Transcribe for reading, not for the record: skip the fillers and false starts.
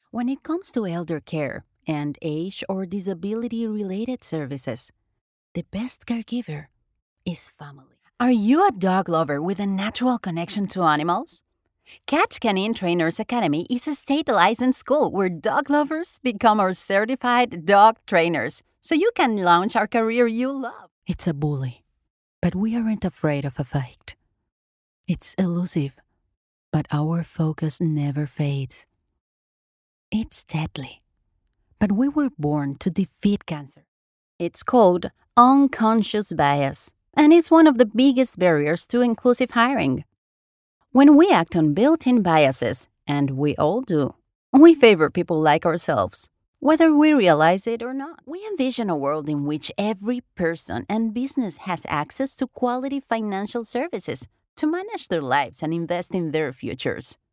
When it comes to elder care and age or disability related services, the best caregiver is family. Are you a dog lover with a natural connection to animals? Catch Canine Trainers Academy is a state licensed school where dog lovers become our certified dog trainers so you can launch a career you love. It's a bully, but we aren't afraid of a fight. It's elusive, but our focus never fades. It's deadly, but we were born to defeat cancer. It's called unconscious bias, and it's one of the biggest barriers to inclusive hiring. When we act on built in biases, and we all do, we favor people like ourselves, whether we realize it or not. We envision a world in which every person and business has access to quality financial services to manage their lives and invest in their futures.